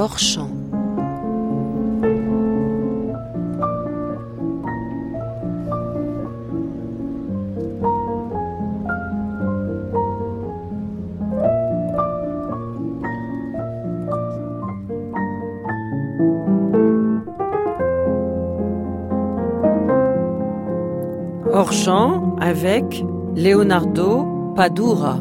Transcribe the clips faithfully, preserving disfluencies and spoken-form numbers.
hors champ. Hors champ avec Leonardo Padura.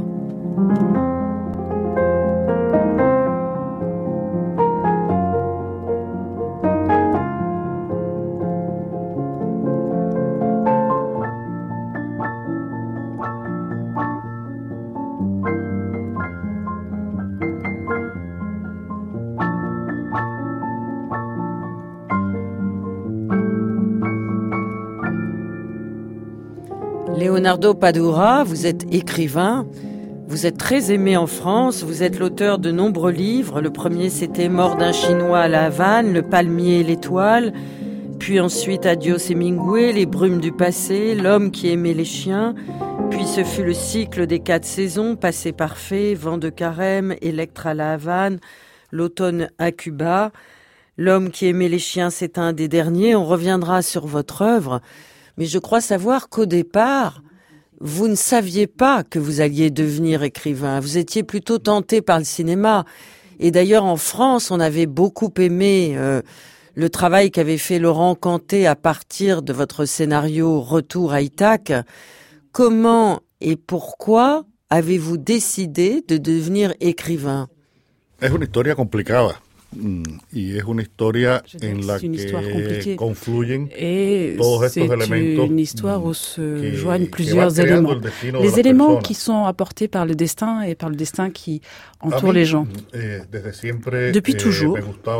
Leonardo Padura, vous êtes écrivain, vous êtes très aimé en France, vous êtes l'auteur de nombreux livres. Le premier, c'était Mort d'un Chinois à La Havane, Le palmier et l'étoile, puis ensuite Adios Hemingway, Les brumes du passé, L'homme qui aimait les chiens, puis ce fut le cycle des quatre saisons, Passé parfait, Vent de Carême, Électre à La Havane, L'automne à Cuba. L'homme qui aimait les chiens, c'est un des derniers. On reviendra sur votre œuvre. Mais je crois savoir qu'au départ, vous ne saviez pas que vous alliez devenir écrivain. Vous étiez plutôt tenté par le cinéma. Et d'ailleurs, en France, on avait beaucoup aimé euh, le travail qu'avait fait Laurent Canté à partir de votre scénario Retour à Ithaque. Comment et pourquoi avez-vous décidé de devenir écrivain? Es una historia complicada. Y es una historia en la que confluyen todos estos elementos. C'est une histoire où se joignent plusieurs éléments. Les éléments qui sont apportés par le destin et par le destin qui entoure les gens. Depuis toujours,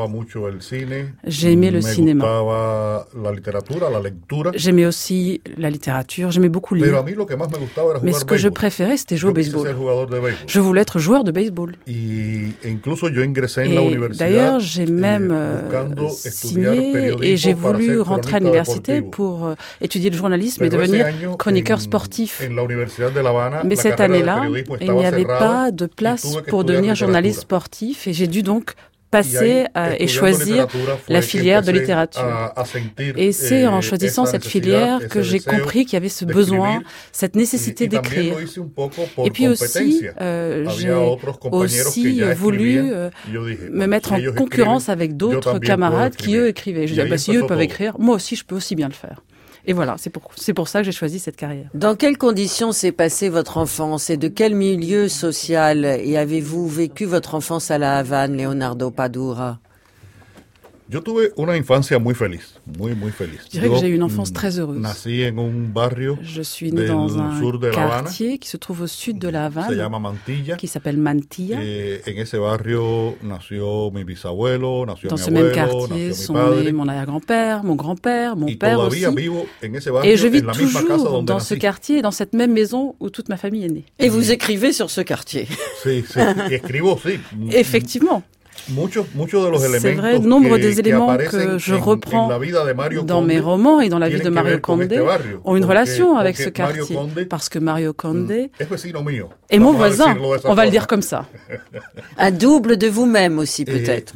j'ai aimé le cinéma. J'aimais aussi la littérature, j'aimais beaucoup lire. Mais ce que je préférais, c'était jouer au baseball. Je voulais être joueur de baseball. Et d'ailleurs, j'ai même euh, signé et j'ai voulu rentrer à l'université pour euh, étudier le journalisme et devenir chroniqueur sportif. Mais cette année-là, il n'y avait pas de place pour devenir journaliste sportif et j'ai dû donc passer euh, et choisir la filière de littérature. Et c'est en choisissant cette filière que j'ai compris qu'il y avait ce besoin, cette nécessité d'écrire. Et puis aussi, euh, j'ai aussi voulu euh, me mettre en concurrence avec d'autres camarades qui, eux, écrivaient. Je disais, bah, si eux peuvent écrire, moi aussi, je peux aussi bien le faire. Et voilà, c'est pour, c'est pour ça que j'ai choisi cette carrière. Dans quelles conditions s'est passée votre enfance et de quel milieu social et avez-vous vécu votre enfance à La Havane, Leonardo Padura? Yo tuve una infancia muy feliz, muy muy feliz. Je dirais que j'ai eu une enfance très heureuse. Nací en un barrio Je suis né dans un quartier qui se trouve au sud de La Havane, se llama Mantilla, qui s'appelle Mantilla. Eh, en ese barrio nació mi bisabuelo, nació dans mi ce abuelo, même quartier sont nés mon arrière-grand-père, mon grand-père, mon y père aussi. Vivo en ese barrio, et je vis en la misma casa toujours donde dans nací. ce quartier, dans cette même maison où toute ma famille est née. Et vous écrivez sur ce quartier? Sí, sí, y escribo, sí. Effectivement. Muchos, muchos de los C'est vrai, nombre des éléments que je reprends dans mes romans et dans la vie de Mario Condé ont une relation avec ce quartier, parce que Mario Condé est mon voisin, on va le dire comme ça. Un double de vous-même aussi, peut-être.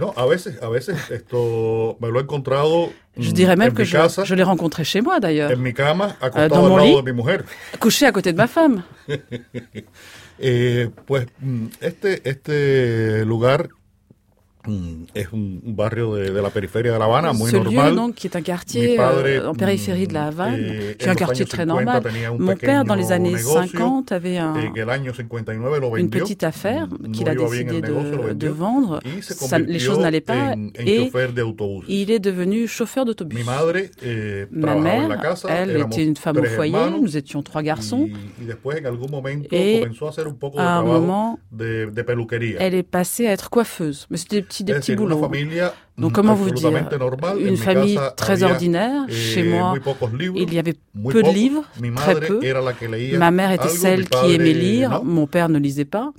Je dirais même que je, je l'ai rencontré chez moi, d'ailleurs, euh, dans mon lit, couché à côté de ma femme. Eh, pues, este, este lugar es un barrio de, de la periferia de La Habana, muy Ce normal. lieu, donc, qui est un quartier euh, en périphérie de La Havane, eh, qui est un quartier très normal. Mon père, dans les années cinquante, avait un, une petite affaire qu'il a décidé de, de vendre. Ça, les choses n'allaient pas et il est devenu chauffeur d'autobus. Ma mère, elle, était une femme au foyer. Nous étions trois garçons. Et à un moment, elle est passée à être coiffeuse. Mais c'était des petits boulots. Donc, comment vous dire, une famille très ordinaire. Chez moi, il y avait peu de livres, très peu. Ma mère était celle qui aimait lire. Mon père ne lisait pas.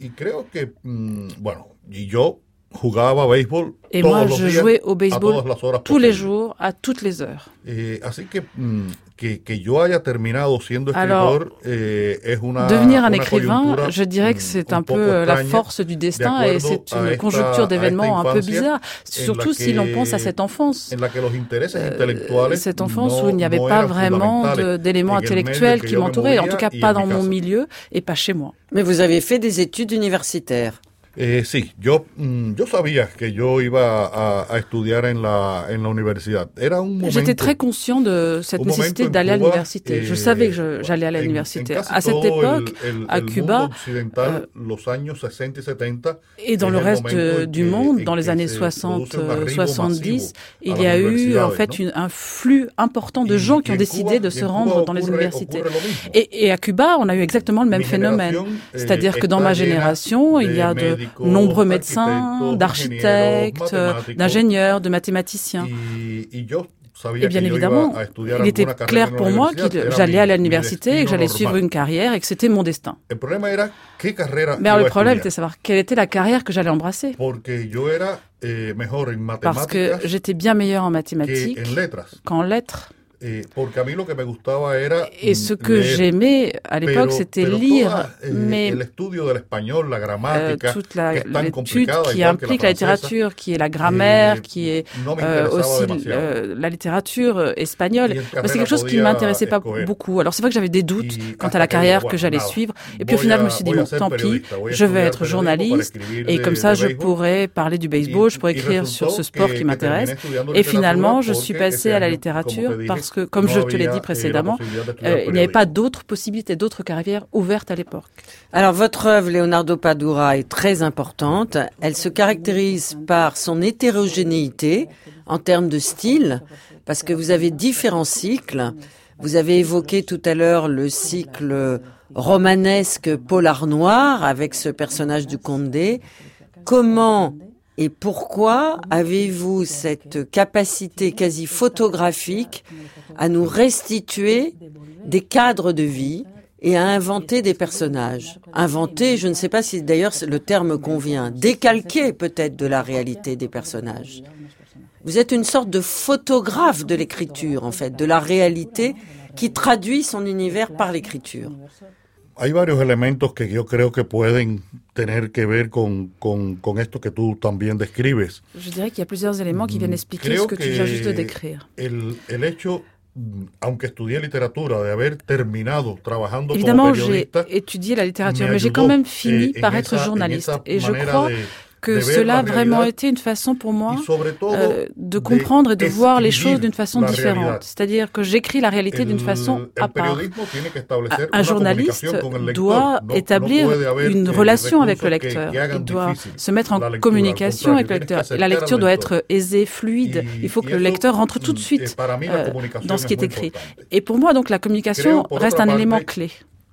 Et moi, je jouais au baseball tous les jours, à toutes les heures. Que, que yo haya terminado siendo escritor, eh, es una, devenir un una écrivain, je dirais que c'est un, un peu la force du destin et c'est une esta, conjoncture d'événements un peu bizarre, surtout si l'on pense à cette enfance. Euh, cette enfance no, où il n'y avait no pas vraiment de, d'éléments intellectuels qui m'entouraient, en tout cas pas dans mon milieu et pas chez moi. Mais vous avez fait des études universitaires. Eh, sí, yo, yo sabía que yo iba a, a estudiar en la, en la universidad. Era un momento, J'étais très conscient de cette nécessité d'aller à l'université. Je savais que je, j'allais à l'université. À cette époque, el, el, à Cuba, euh, los años sesenta y setenta, et dans le reste de, du monde, dans les années soixante, soixante-dix, il y a eu en fait une, un flux important de gens qui ont décidé de se rendre dans les universités. Et, et à Cuba, on a eu exactement le même phénomène. C'est-à-dire que dans ma génération, il y a de nombreux médecins, d'architectes, d'ingénieurs, de mathématiciens. Et bien évidemment, il était clair pour moi que j'allais à l'université et que j'allais suivre une carrière et que c'était mon destin. Mais alors, le problème était de savoir quelle était la carrière que j'allais embrasser. Parce que j'étais bien meilleur en mathématiques qu'en lettres. Et ce que j'aimais à l'époque, c'était lire, mais euh, toute la, l'étude qui implique la littérature, qui est la grammaire, qui est euh, aussi euh, la littérature espagnole, mais c'est quelque chose qui ne m'intéressait pas beaucoup. Alors c'est vrai que j'avais des doutes quant à la carrière que j'allais suivre, et puis au final je me suis dit, bon, tant pis, je vais être journaliste, et comme ça je pourrais parler du baseball, je pourrais écrire sur ce sport qui m'intéresse, et finalement je suis passée à la littérature parce que, comme je te l'ai dit précédemment, euh, il n'y avait pas d'autres possibilités, d'autres carrières ouvertes à l'époque. Alors, votre œuvre, Leonardo Padura, est très importante. Elle se caractérise par son hétérogénéité en termes de style, parce que vous avez différents cycles. Vous avez évoqué tout à l'heure le cycle romanesque polar noir avec ce personnage du Condé. Comment et pourquoi avez-vous cette capacité quasi photographique à nous restituer des cadres de vie et à inventer des personnages? Inventer, je ne sais pas si d'ailleurs le terme convient, décalquer peut-être de la réalité des personnages. Vous êtes une sorte de photographe de l'écriture, en fait, de la réalité qui traduit son univers par l'écriture. Hay varios elementos que yo creo que pueden tener que ver con, con, con esto que tú también describes. Je dirais qu'il y a plusieurs éléments qui viennent expliquer creo ce que, que tu viens juste de décrire. El, el hecho, aunque estudié literatura, de haber terminado trabajando Évidemment, como periodista, j'ai étudié la littérature, mais j'ai quand même fini par être esa, journaliste. Et je crois de, que cela a vraiment été une façon pour moi euh, de comprendre et de voir les choses d'une façon différente. C'est-à-dire que j'écris la réalité d'une façon à part. Un journaliste doit établir une relation avec le lecteur. Il doit se mettre en communication avec le lecteur. La lecture doit être aisée, fluide. Il faut que le lecteur rentre tout de suite euh, dans ce qui est écrit. Et pour moi, donc, la communication reste un élément clé.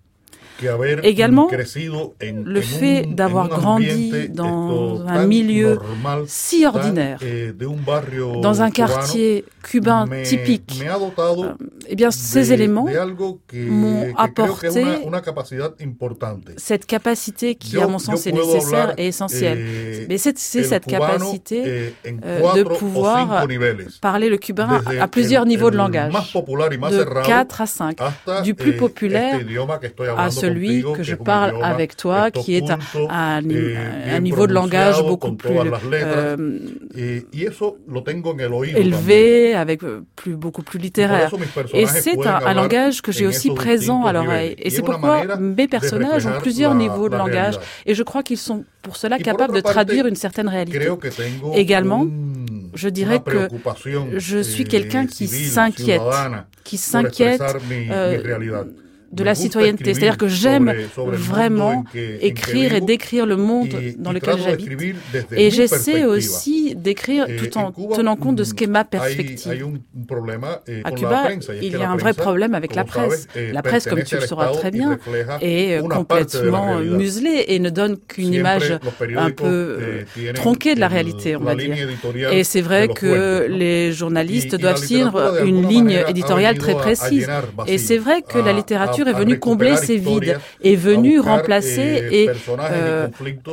Également, le fait d'avoir grandi dans un milieu si ordinaire, dans un quartier cubain typique, euh, eh bien, ces éléments m'ont apporté cette capacité qui, à mon sens, est nécessaire et essentielle. Mais c'est, c'est cette capacité euh, de pouvoir parler le cubain à, à plusieurs niveaux de langage, de quatre à cinq, du plus populaire à celui que je parle avec toi, qui est à, à un, un niveau de langage beaucoup plus euh, élevé, avec plus, beaucoup plus littéraire. Et c'est un, un langage que j'ai aussi présent à l'oreille. Et c'est pourquoi mes personnages ont plusieurs niveaux de langage. Et je crois qu'ils sont pour cela capables de traduire une certaine réalité. Également, je dirais que je suis quelqu'un qui s'inquiète, qui s'inquiète euh, de la citoyenneté. C'est-à-dire que j'aime vraiment écrire et décrire le monde dans lequel j'habite. Et j'essaie aussi d'écrire tout en tenant compte de ce qu'est ma perspective. À Cuba, il y a un vrai problème avec la presse. La presse, comme tu le sauras très bien, est complètement muselée et ne donne qu'une image un peu tronquée de la réalité, on va dire. Et c'est vrai que les journalistes doivent suivre une ligne éditoriale très précise. Et c'est vrai que la littérature est venue combler ces vides, est venue remplacer et euh,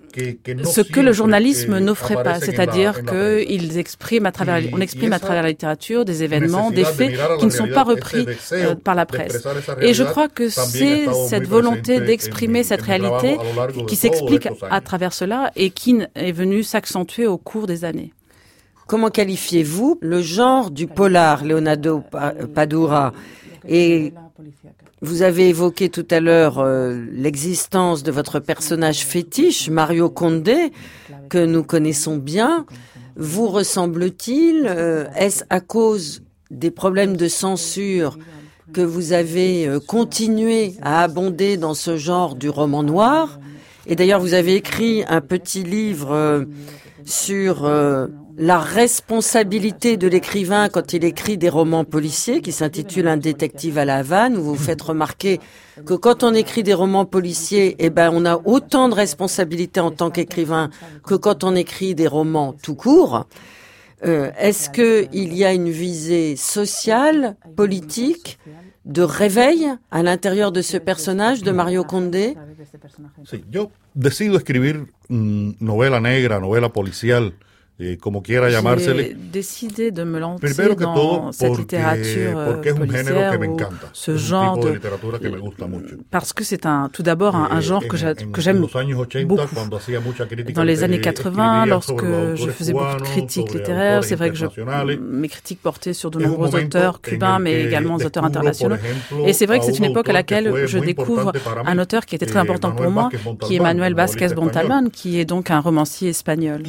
ce que le journalisme n'offrait pas, c'est-à-dire qu'ils expriment à travers, on exprime à travers la littérature des événements, des faits qui ne sont pas repris euh, par la presse. Et je crois que c'est cette volonté d'exprimer cette réalité qui s'explique à travers cela et qui est venue s'accentuer au cours des années. Comment qualifiez-vous le genre du polar, Leonardo Padura? Et vous avez évoqué tout à l'heure euh, l'existence de votre personnage fétiche, Mario Condé, que nous connaissons bien. Vous ressemble-t-il? euh, Est-ce à cause des problèmes de censure que vous avez euh, continué à abonder dans ce genre du roman noir? Et d'ailleurs, vous avez écrit un petit livre euh, sur euh, la responsabilité de l'écrivain quand il écrit des romans policiers, qui s'intitule Un détective à la Havane, où vous faites remarquer que quand on écrit des romans policiers, eh ben, on a autant de responsabilités en tant qu'écrivain que quand on écrit des romans tout court. Euh, est-ce que il y a une visée sociale, politique, de réveil à l'intérieur de ce personnage de Mario Condé? Sí, yo decido escribir mm, novela negra, novela policial, eh, como quiera llamársele. J'ai décidé de me lancer Primero que dans todo, cette porque, littérature porque es un género que me ou encanta. ce es genre un tipo de, de literatura que me gusta mucho. Parce que c'est un, tout d'abord un, un genre eh, que, en, que j'aime ochenta, beaucoup. Dans les années quatre-vingts, lorsque je faisais beaucoup de critiques littéraires, c'est vrai que je, mes critiques portaient sur de nombreux auteurs cubains, mais également des auteurs internationaux. Et c'est vrai que c'est une époque à laquelle je découvre un auteur qui était très important pour moi, qui est Manuel Vázquez Montalbán, qui est donc un romancier espagnol.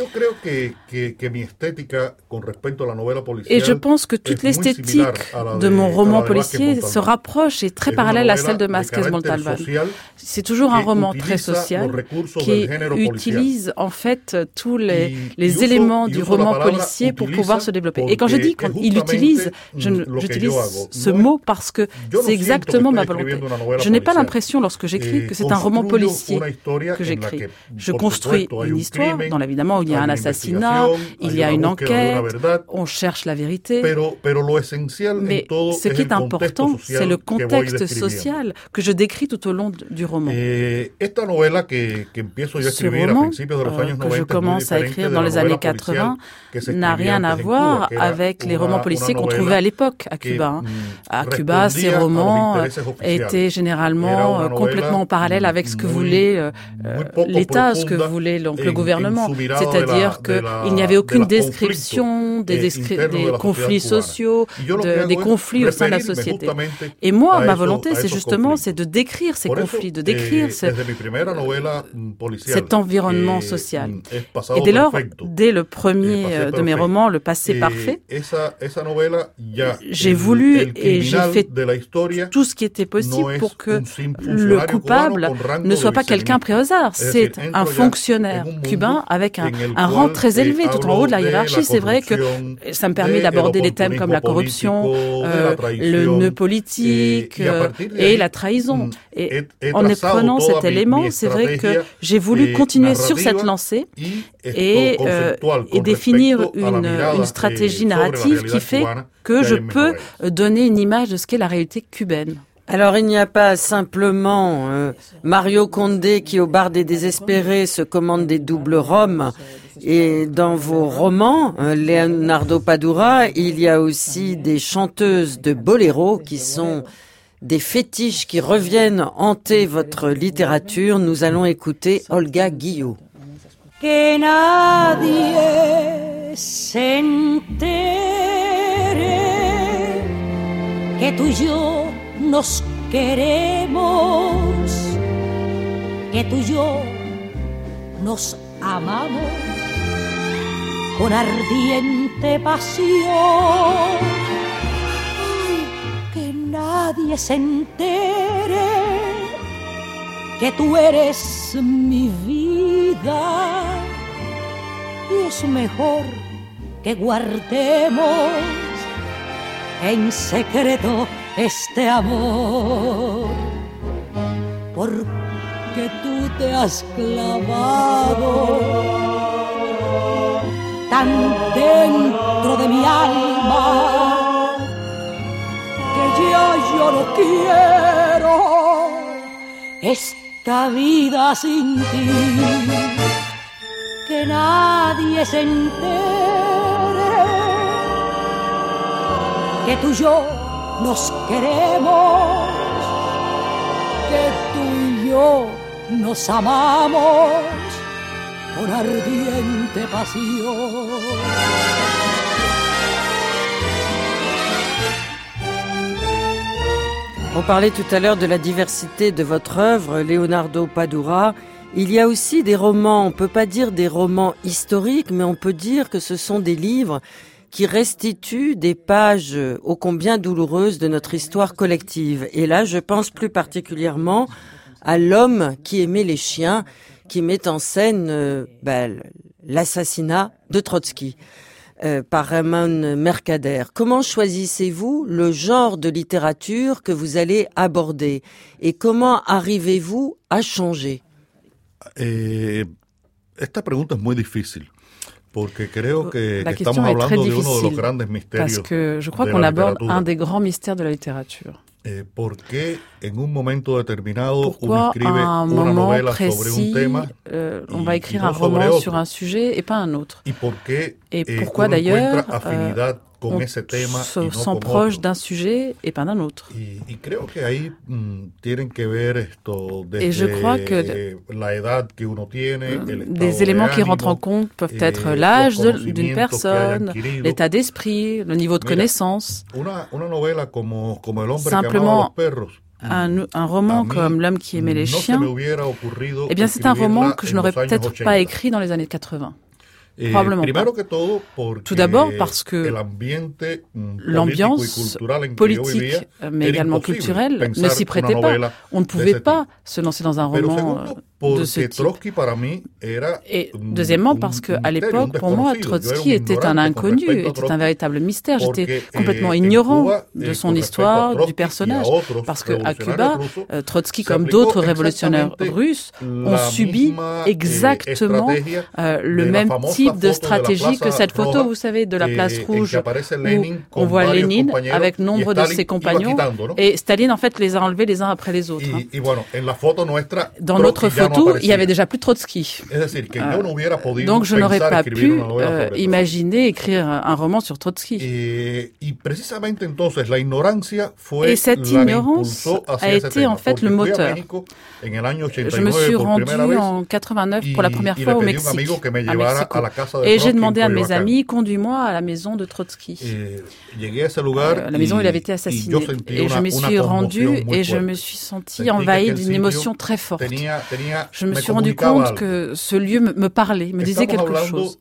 Et je pense que toute l'esthétique de mon roman policier se rapproche et est très parallèle à celle de Vázquez Montalbán. C'est toujours un roman très social qui utilise en fait tous les, les éléments du roman policier pour pouvoir se développer. Et quand je dis qu'il utilise, je, j'utilise ce mot parce que c'est exactement ma volonté. Je n'ai pas l'impression lorsque j'écris que c'est un roman policier que j'écris. Je construis une histoire dans évidemment où il y a un assassinat, il y a une enquête, on cherche la vérité. Mais ce qui est important, c'est le contexte social que je décris tout au long du roman. Ce roman euh, que je commence à écrire dans les années quatre-vingts n'a rien à voir avec les romans policiers qu'on trouvait à l'époque à Cuba. À Cuba, ces romans euh, étaient généralement euh, complètement en parallèle avec ce que voulait euh, l'État, ce que voulait donc, le gouvernement. C'est-à-dire qu'il n'y avait aucune description des, descri- des conflits sociaux, de, des conflits au sein de la société. Et moi, ma volonté, c'est justement c'est de décrire ces conflits, de décrire ce, cet environnement social. Et dès lors, dès le premier de mes romans, Le passé parfait, j'ai voulu et j'ai fait tout ce qui était possible pour que le coupable ne soit pas quelqu'un pris au hasard. C'est un fonctionnaire cubain avec un, un rang très élevé tout en haut de la hiérarchie. C'est vrai que ça me permet d'aborder des thèmes comme la corruption, euh, le nœud politique euh, et la trahison. Et en prenant cet élément, c'est vrai que j'ai voulu continuer sur cette lancée et, euh, et définir une, une stratégie narrative qui fait que je peux donner une image de ce qu'est la réalité cubaine. Alors, il n'y a pas simplement euh, Mario Condé qui, au bar des désespérés, se commande des doubles rhums. Et dans vos romans, euh, Leonardo Padura, il y a aussi des chanteuses de boléro qui sont des fétiches qui reviennent hanter votre littérature. Nous allons écouter Olga Guillot. Que nadie s'entere que tú y yo nos queremos, que tú y yo nos amamos con ardiente pasión. Ay, que nadie se entere que tú eres mi vida y es mejor que guardemos en secreto este amor, porque tú te has clavado tan dentro de mi alma que ya yo no quiero esta vida sin ti. que nadie se entere que tú y yo nos queremos, que tú y yo nos amamos con ardiente pasión. On parlait tout à l'heure de la diversité de votre œuvre, Leonardo Padura. Il y a aussi des romans, on ne peut pas dire des romans historiques, mais on peut dire que ce sont des livres qui restituent des pages ô combien douloureuses de notre histoire collective. Et là, je pense plus particulièrement à L'homme qui aimait les chiens, qui met en scène euh, ben, l'assassinat de Trotsky. Euh, par Ramón Mercader. Comment choisissez-vous le genre de littérature que vous allez aborder et comment arrivez-vous à changer? Eh, esta pregunta es muy difícil. Porque creo que, La que estamos hablando de uno de los grandes misterios. Parce que je crois qu'on aborde un des grands mystères de la littérature. Eh, ¿Por qué en un momento determinado Pourquoi uno escribe un una novela précis, sobre un tema euh, on y, va écrire y no un roman otro? sur un sujet et pas un autre? ¿Y por qué et eh, pourquoi uno d'ailleurs encuentra afinidad euh, con on ese tema se y no sent con proche otro? d'un sujet et pas d'un autre? Y, y creo que ahí mm, tienen que ver esto desde et je crois que la edad que uno tiene, el des éléments qui rentrent en compte peuvent être eh, l'âge d'une personne, l'état d'esprit, le niveau de Mira, connaissance. Una, una novela como, como El hombre Simplement, que amaba los perros. Un, un roman comme L'homme qui aimait les chiens, eh bien c'est un roman que je n'aurais peut-être pas écrit dans les années quatre-vingts. Eh, Probablement pas. Tout d'abord parce que l'ambiance politique, mais également culturelle, ne s'y prêtait pas. On ne pouvait pas se lancer dans un roman de ce type. Et deuxièmement parce qu'à l'époque, pour moi, Trotsky était un inconnu, était un véritable mystère. J'étais complètement ignorant de son histoire, du personnage. Parce qu'à Cuba, Trotsky, comme d'autres révolutionnaires russes, ont subi exactement euh, le même type de stratégie que cette photo, vous savez, de la place rouge où on voit Lénine avec nombre de ses compagnons et Staline, en fait, les a enlevés les uns après les autres. Hein. Dans notre photo, il y avait déjà plus Trotsky. Euh, donc je n'aurais pas pu euh, imaginer écrire un roman sur Trotsky. Et cette ignorance a été en fait le moteur. Je me suis rendu en quatre-vingt-neuf pour la première fois au Mexique, à Mexico. Et j'ai demandé à mes amis, conduis-moi à la maison de Trotsky. Euh, la maison où il avait été assassiné. Et je m'y suis rendu et je me suis senti envahi d'une émotion très forte. Je me suis rendu compte que ce lieu me parlait, me disait quelque chose.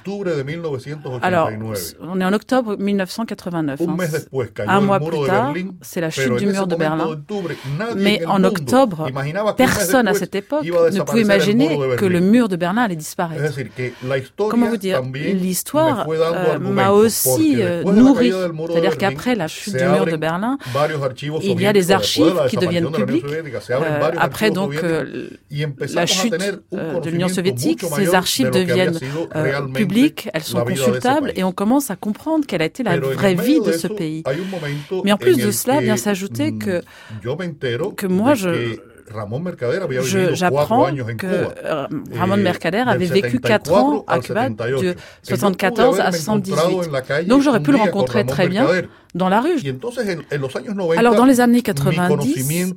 Alors, on est en octobre mille neuf cent quatre-vingt-neuf. Hein. Un mois plus tard, c'est la chute du mur de Berlin. Mais en octobre, personne à cette époque ne pouvait imaginer que le mur de Berlin allait disparaître. Comment vous dire, l'histoire euh, m'a aussi euh, nourri. C'est-à-dire qu'après la chute du mur de Berlin, il y a des archives qui deviennent publiques. Euh, après donc euh, la chute euh, de l'Union soviétique, ces archives deviennent euh, publiques, elles sont consultables et on commence à comprendre quelle a été la vraie vie de ce pays. Mais en plus de cela, vient s'ajouter que, que moi, je... Je, j'apprends que euh, Ramón Mercader avait vécu quatre ans à Cuba, de soixante-quatorze à soixante-dix-huit. Donc j'aurais pu le rencontrer très bien dans la rue. Alors dans les années quatre-vingt-dix,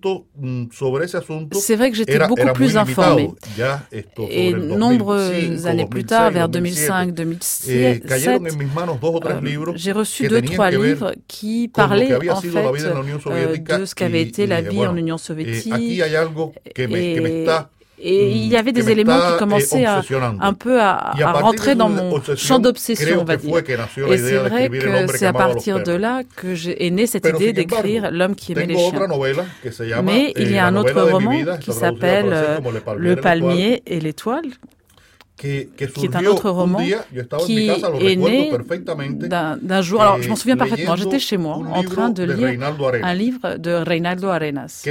c'est vrai que j'étais beaucoup plus informé. Et nombreuses années plus tard, vers deux mille cinq deux mille sept, euh, j'ai reçu deux, trois livres qui parlaient en fait euh, de ce qu'avait été la vie en Union soviétique. Et, et il y avait des éléments qui commençaient à, un peu à, à rentrer dans mon champ d'obsession, on va dire. Et c'est vrai que c'est à partir de là que j'ai, est née cette idée d'écrire L'homme qui aimait les chiens. Mais il y a un autre roman qui s'appelle euh, Le palmier et l'étoile, qui est un autre roman qui est né d'un, d'un jour. Alors, je m'en souviens parfaitement. J'étais chez moi en train de lire un livre de Reinaldo Arenas.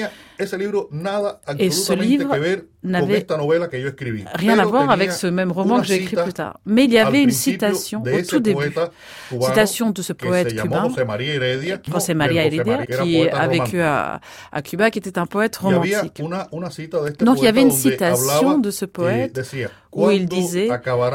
Et ce livre n'avait rien à voir avec ce même roman que j'ai écrit plus tard. Mais il y avait une citation au tout début, citation de ce poète cubain, José María Heredia, qui a vécu à, à Cuba, qui était un poète romantique. Donc il y avait une citation de ce poète où il disait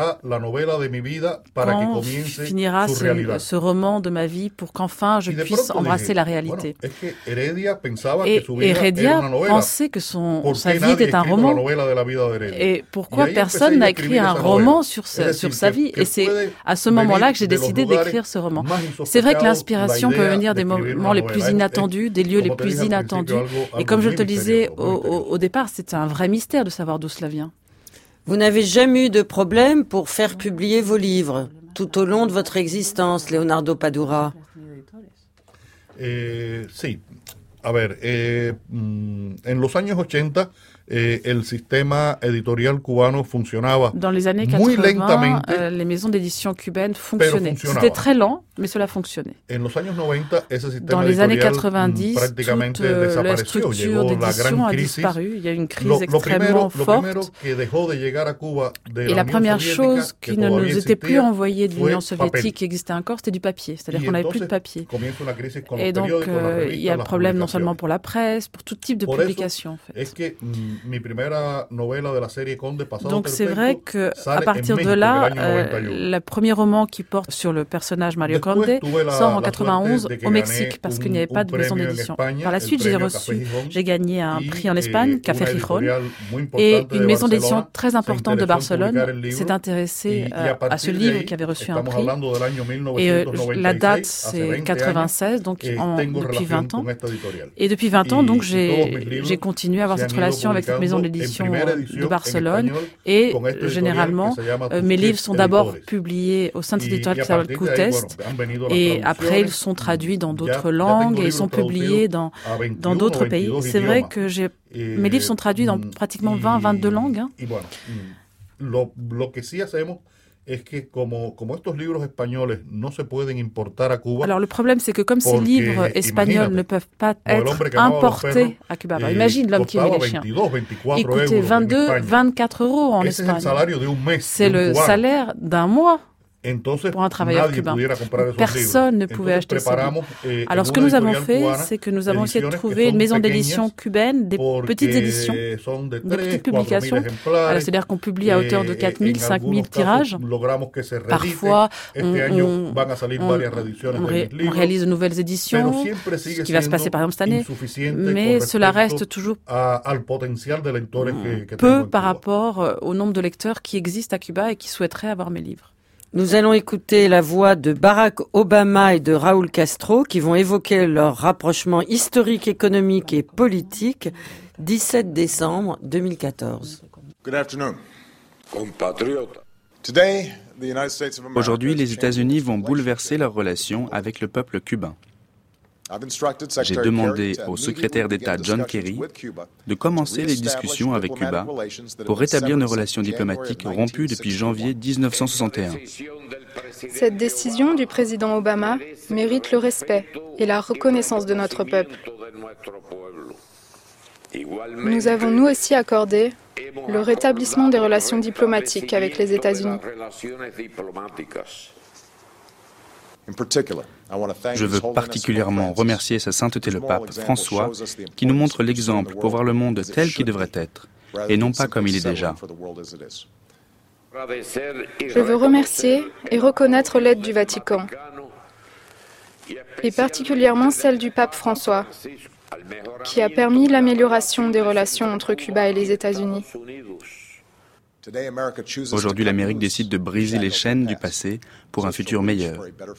quand finira ce, ce roman de ma vie pour qu'enfin je puisse embrasser la réalité. Et Heredia pensait que son, sa vie était un roman. Et pourquoi personne n'a écrit un roman sur, ce, sur sa vie? Et c'est à ce moment-là que j'ai décidé d'écrire ce roman. C'est vrai que l'inspiration peut venir des moments les plus inattendus, des lieux les plus inattendus. Et comme je te le disais au, au, au départ, c'est un vrai mystère de savoir d'où cela vient. Vous n'avez jamais eu de problème pour faire publier vos livres tout au long de votre existence, Leonardo Padura? Eh, sí. A ver, eh, en los años ochenta, eh, el sistema editorial cubano funcionaba Dans les années quatre-vingts, euh, les maisons d'édition cubaines fonctionnaient. C'était très lent, mais cela fonctionnait. En los años noventa, ese Dans les années quatre-vingt-dix, toute euh, la structure d'édition a disparu. Il y a eu une crise lo, extrêmement lo primero, forte. Et la première chose qui ne nous était plus envoyée de l'Union soviétique, qui existait encore, c'était du papier. C'est-à-dire qu'on n'avait plus de papier. Et donc, euh, il y a le problème non seulement pour la presse, pour tout type de publication, en fait. Donc c'est vrai que à partir de là, euh, le premier roman qui porte sur le personnage Mario Conde sort en quatre-vingt-onze au Mexique parce qu'il n'y avait pas de maison d'édition. Par la suite, j'ai reçu, j'ai gagné un prix en Espagne, Café Gijón, et une maison d'édition très importante de Barcelone s'est intéressée euh, à ce livre qui avait reçu un prix. Et euh, la date c'est quatre-vingt-seize, donc en, depuis vingt ans. Et depuis vingt ans, donc j'ai j'ai continué à avoir cette relation avec cette maison d'édition de Barcelone et généralement euh, mes livres sont d'abord publiés au sein de cette éditorial qui s'appelle Q-Test et après ils sont traduits dans d'autres langues et ils sont publiés dans dans d'autres pays. C'est vrai que j'ai mes livres sont traduits dans pratiquement vingt à vingt-deux langues. Hein. Es que como, como estos libros españoles no se pueden importar a Cuba. Alors le problème c'est que comme ces livres espagnols ne peuvent pas être importés à Cuba. Alors, imagine l'homme qui aimait les chiens. Il coûtait vingt-deux, vingt-quatre euros en Espagne. C'est le salaire d'un mois. Pour un travailleur cubain. Personne ne pouvait acheter ça. Alors, ce que nous avons fait, c'est que nous avons essayé de trouver une maison d'édition cubaine, des petites éditions, des petites publications. Alors, c'est-à-dire qu'on publie à hauteur de quatre mille, cinq mille tirages. Parfois, on, on, on, on, ré, on réalise de nouvelles éditions, ce qui va se passer par exemple cette année, mais cela reste toujours peu par rapport au nombre de lecteurs qui existent à Cuba et qui souhaiteraient avoir mes livres. Nous allons écouter la voix de Barack Obama et de Raúl Castro qui vont évoquer leur rapprochement historique, économique et politique dix-sept décembre deux mille quatorze. Good afternoon. Today, the United States of America Aujourd'hui, les États-Unis vont bouleverser leurs relations avec le peuple cubain. J'ai demandé au secrétaire d'État John Kerry de commencer les discussions avec Cuba pour rétablir nos relations diplomatiques rompues depuis janvier dix-neuf cent soixante et un. Cette décision du président Obama mérite le respect et la reconnaissance de notre peuple. Nous avons nous aussi accordé le rétablissement des relations diplomatiques avec les États-Unis. Je veux particulièrement remercier Sa Sainteté le Pape François qui nous montre l'exemple pour voir le monde tel qu'il devrait être et non pas comme il est déjà. Je veux remercier et reconnaître l'aide du Vatican et particulièrement celle du Pape François qui a permis l'amélioration des relations entre Cuba et les États-Unis. Aujourd'hui, l'Amérique décide de briser les chaînes du passé pour un futur meilleur.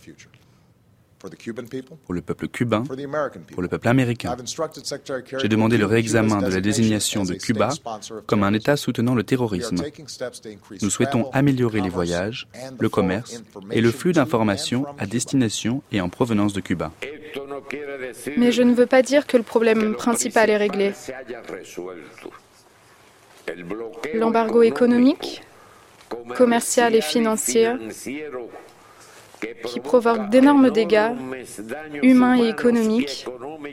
Pour le peuple cubain, pour le peuple américain. J'ai demandé le réexamen de la désignation de Cuba comme un État soutenant le terrorisme. Nous souhaitons améliorer les voyages, le commerce et le flux d'informations à destination et en provenance de Cuba. Mais je ne veux pas dire que le problème principal est réglé. L'embargo économique, commercial et financier qui provoque d'énormes dégâts humains et économiques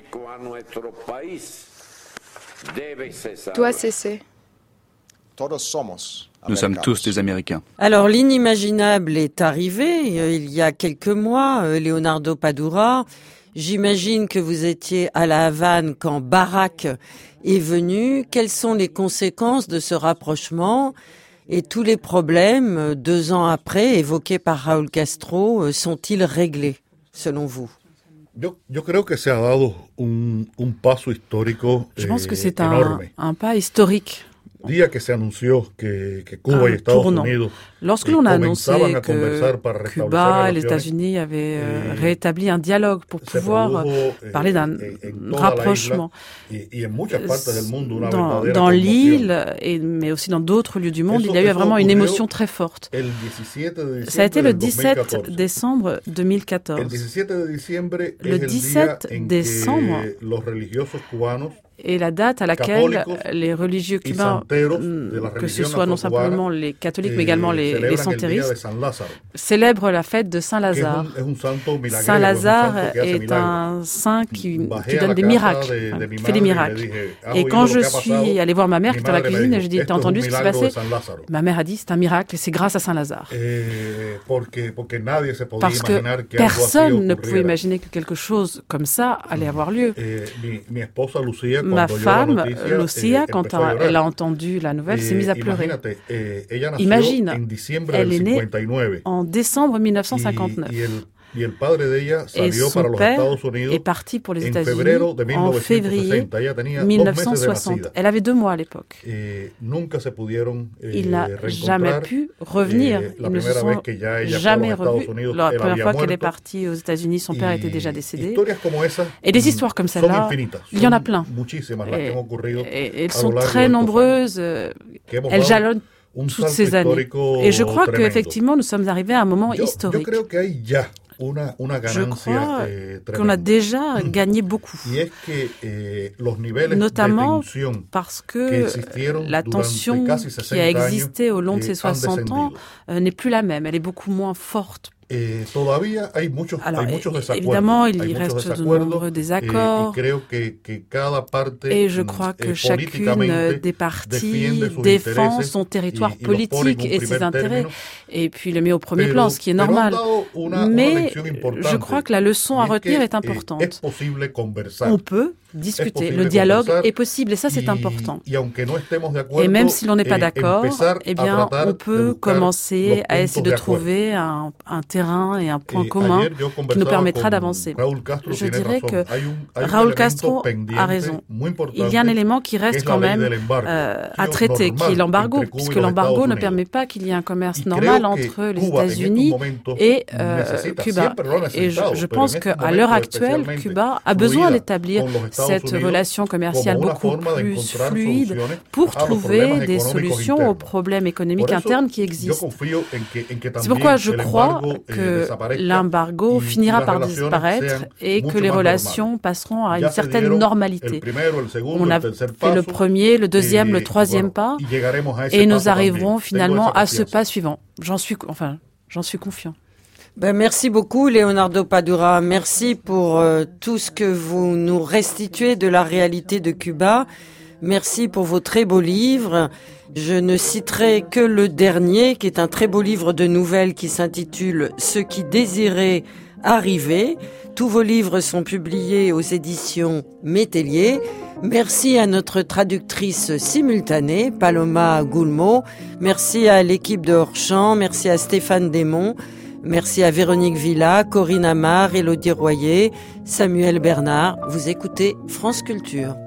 doit cesser. Nous sommes tous des Américains. Alors l'inimaginable est arrivé il y a quelques mois, Leonardo Padura. J'imagine que vous étiez à la Havane quand Barack est venu. Quelles sont les conséquences de ce rapprochement? Et tous les problèmes, deux ans après, évoqués par Raúl Castro, sont-ils réglés, selon vous? Yo, yo creo que se ha dado un, un paso histórico, Je pense que c'est eh, un, un pas historique. Día que se anunció que, que Cuba y Estados Unidos Lorsque l'on a annoncé que Cuba et les États-Unis avaient euh, rétabli un dialogue pour pouvoir euh, parler d'un rapprochement dans, dans l'île, et, mais aussi dans d'autres lieux du monde, il y a eu vraiment une émotion très forte. Ça a été le dix-sept décembre deux mille quatorze. Le dix-sept décembre est la date à laquelle les religieux cubains, que ce soit non simplement les catholiques, mais également les, les santéristes, célèbrent la fête de Saint-Lazare. Saint-Lazare est un saint qui, qui donne des miracles, enfin, qui fait des miracles. Et quand je suis allée voir ma mère qui était dans la cuisine, et je dis, t'as entendu ce qui s'est passé? Ma mère a dit, c'est un miracle et c'est grâce à Saint-Lazare. Parce que personne ne pouvait imaginer que quelque chose comme ça allait avoir lieu. Ma femme, Lucia, quand elle a entendu la nouvelle, s'est mise à pleurer. Imagine, elle est née en décembre mille neuf cent cinquante-neuf. Et son père est parti pour les États-Unis en février mille neuf cent soixante. Elle avait deux mois à l'époque. Il n'a jamais pu revenir. Ils ne se sont jamais revus. La première fois qu'elle est partie aux États-Unis, son père était déjà décédé. Et des histoires comme celle-là, il y en a plein. Et, et elles sont très nombreuses. Elles jalonnent toutes ces années. Et je crois qu'effectivement, nous sommes arrivés à un moment historique. Je crois qu'on a déjà gagné beaucoup, notamment parce que la tension qui a existé au long de ces soixante ans n'est plus la même, elle est beaucoup moins forte. Alors, évidemment, il y reste de nombreux désaccords et je crois que chacune des parties défend son territoire politique et ses intérêts et puis le met au premier plan, ce qui est normal. Mais je crois que la leçon à retenir est importante. On peut discuter, le dialogue est possible et ça c'est important. Et même si l'on n'est pas d'accord, eh bien on peut commencer à essayer de trouver un, un terrain et un point commun qui nous permettra d'avancer. Je dirais que Raúl Castro a raison. Il y a un élément qui reste quand même euh, à traiter, qui est l'embargo, puisque l'embargo ne permet pas qu'il y ait un commerce normal entre les États-Unis et euh, Cuba. Et je, je pense qu'à l'heure actuelle, Cuba a besoin d'établir cette relation commerciale beaucoup plus fluide pour trouver des solutions aux problèmes économiques internes qui existent. C'est pourquoi je crois que l'embargo finira par disparaître et que les relations passeront à une certaine normalité. On a fait le premier, le deuxième, le troisième pas et nous arriverons finalement à ce pas suivant. J'en suis, enfin, j'en suis confiant. Ben, merci beaucoup, Leonardo Padura. Merci pour euh, tout ce que vous nous restituez de la réalité de Cuba. Merci pour vos très beaux livres. Je ne citerai que le dernier, qui est un très beau livre de nouvelles qui s'intitule « Ce qui désirait arriver ». Tous vos livres sont publiés aux éditions Métellier. Merci à notre traductrice simultanée, Paloma Goulmo. Merci à l'équipe de Hors-Champ. Merci à Stéphane Desmond. Merci à Véronique Villa, Corinne Amar, Élodie Royer, Samuel Bernard. Vous écoutez France Culture.